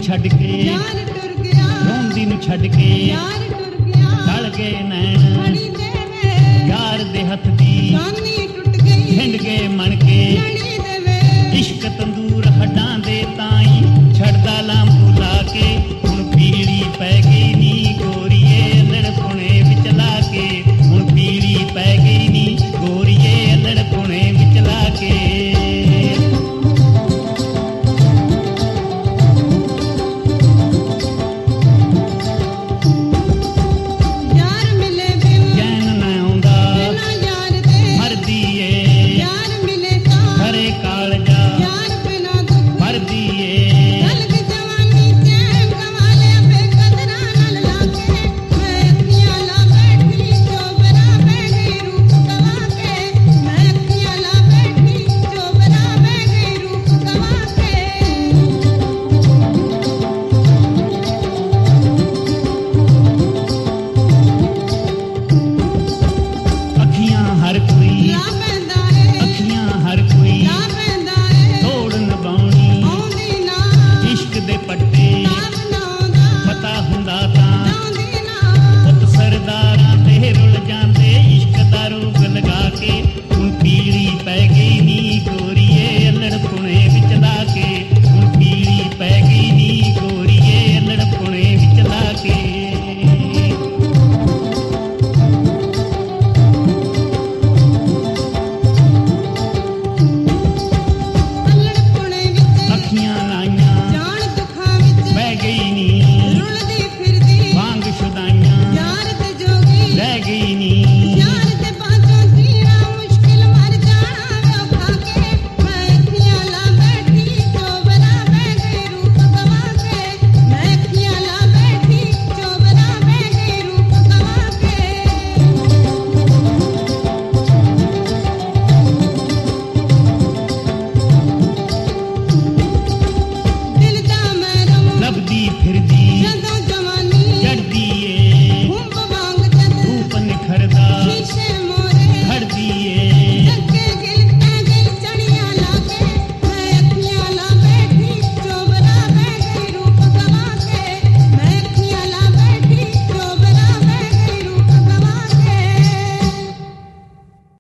ਛੱਡ ਕੇ ਯਾਰ ਟੁਰ ਗਿਆ, ਰੋਂਦੀ ਨੂੰ ਛੱਡ ਕੇ ਯਾਰ ਟੁਰ ਗਿਆ, ਗਲ ਗਏ ਨੈਣ ਹਣੀ ਦੇਵੇ, ਯਾਰ ਦੇ ਹੱਥ ਦੀ ਕਾਨੀ ਟੁੱਟ ਗਈ, ਹਿੰਡ ਗਏ ਮਣ ਕੇ ਹਣੀ ਦੇਵੇ, ਇਸ਼ਕ ਤੰਦੂਰ ਹੱਡਾਂ ਦੇ ਤਾਈ ਛੱਡਦਾ ਲਾਂਬੂ ਲਾ ਕੇ ਹੁਣ ਪੀਲੀ ਪੈ ਗਈ ਨੀ ਗੋਰੀਏ ਲੜਪੁਣੇ ਵਿੱਚ ਲਾ ਕੇ ਹੁਣ ਪੀਲੀ ਪੈ ਗਈ ਨੀ ਗੋਰੀਏ ਲੜਪੁਣੇ ਵਿੱਚ ਲਾ ਕੇ ਯਾਰ ਮਿਲੇ ਬਿਨ ਚੈਨ ਨਾ ਆਉਂਦਾ ਬਿਨਾ ਯਾਰ ਦੇ, ਮਰਦੀ ਏ ਯਾਰ ਮਿਲੇ ਤਾਂ ਹਰੇ ਕਾਲਜਾ ਯਾਰ ਬਿਨਾ ਦੁੱਖ, ਮਰਦੀ ਏ ਕਲਕ ਜਵਾਨੀ ਚੈਨ ਗਵਾ ਲਿਆ ਬੇਕਦਰਾਂ ਨਾਲ ਲਾ ਕੇ, ਮੈਂ ਅੱਖੀਆਂ ਲਾ ਬੈਠੀ ਚੋਬਰਾ ਬਹਿ ਗਈ ਰੂਪ ਗਵਾ ਕੇ, ਮੈਂ ਅੱਖੀਆਂ ਲਾ ਬੈਠੀ ਚੋਬਰਾ ਬਹਿ ਗਈ ਰੂਪ ਗਵਾ ਕੇ। ਅੱਖੀਆਂ ਹਰ ਕੋਈ ਲਾ ਪੈਂਦਾ ਏ, ਅੱਖੀਆਂ ਹਰ ਕੋਈ ਲਾ ਪੈਂਦਾ ਏ, ਤੋੜ ਨਿਭਾਉਣੀ ਆਉਂਦੀ ਨਾ ਇਸ਼ਕ ਦੇ ਪੱਟ